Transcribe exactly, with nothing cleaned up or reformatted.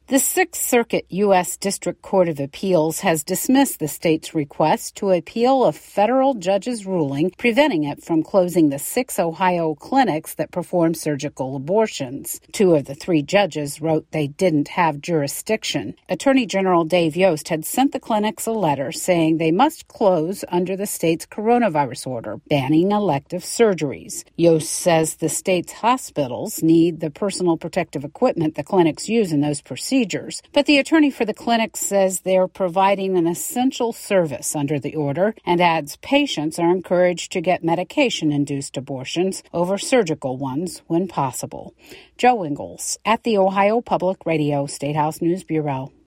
The Sixth Circuit U S District Court of Appeals has dismissed the state's request to appeal a federal judge's ruling preventing it from closing the six Ohio clinics that perform surgical abortions. Two of the three judges wrote they didn't have jurisdiction. Attorney General Dave Yost had sent the clinics a letter saying they must close under the state's coronavirus order, banning elective surgeries. Yost says the state's hospitals need the personal protective equipment the clinics use in those procedures. But the attorney for the clinic says they're providing an essential service under the order and adds patients are encouraged to get medication-induced abortions over surgical ones when possible. Joe Ingles at the Ohio Public Radio Statehouse News Bureau.